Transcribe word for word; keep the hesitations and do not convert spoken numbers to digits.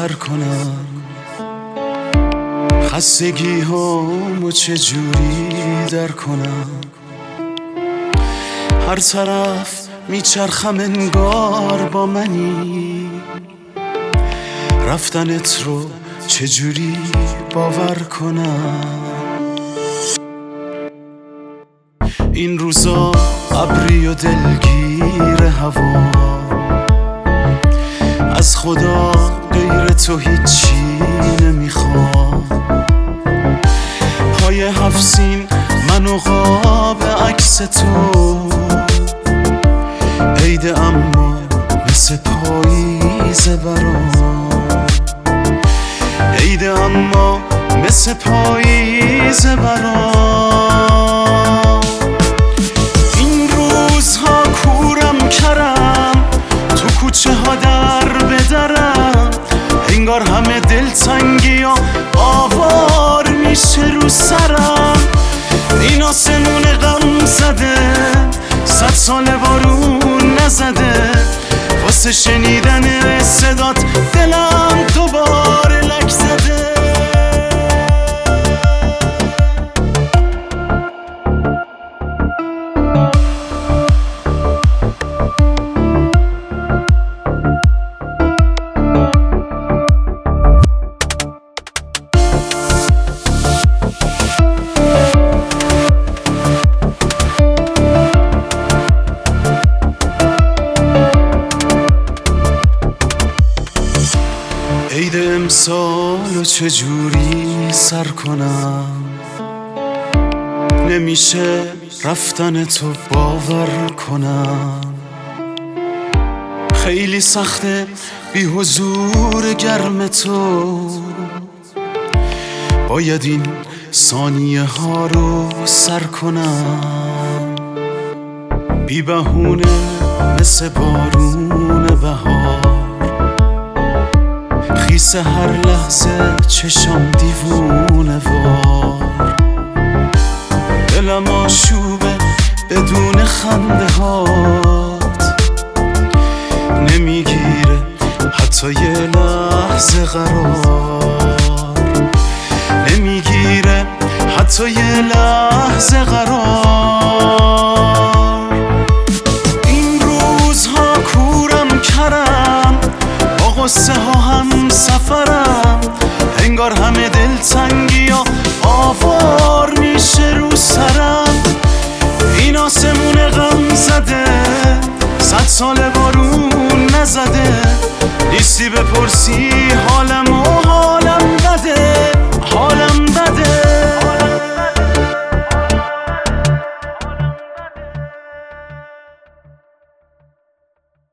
سر کنم، خستگی هامو چجوری در کنم. هر طرف میچرخم انگار با منی، رفتنت رو چجوری باور کنم. این روزا ابری و دلگیر هوا، از خدا غیر تو هیچی نمیخوام. پای هفسین من و قاب عکس تو عیده، اما مثل پاییز برام. عیده اما مثل پاییز برام. این روزها کورم کرم، تو کوچه ها در بدرم، انگار همه دلتنگی و آوار میشه رو سرم. این آسمون غم زده، صد سال بارون نزده، واسه شنیدن صدات دلم دوباره لک زده. عید امسالو چجوری سر کنم، نمیشه رفتن تو باور کنم. خیلی سخته بی حضور گرم تو، باید این ثانیه ها رو سر کنم. بی بهونه مثل بارون بهار، خیس هر لحظه چشم دیوونه وار. دلم آشوبه بدون خنده هات، نمیگیره حتی یه لحظه قرار. نمیگیره حتی یه لحظه قرار. این روزها کورم کرم، با غصه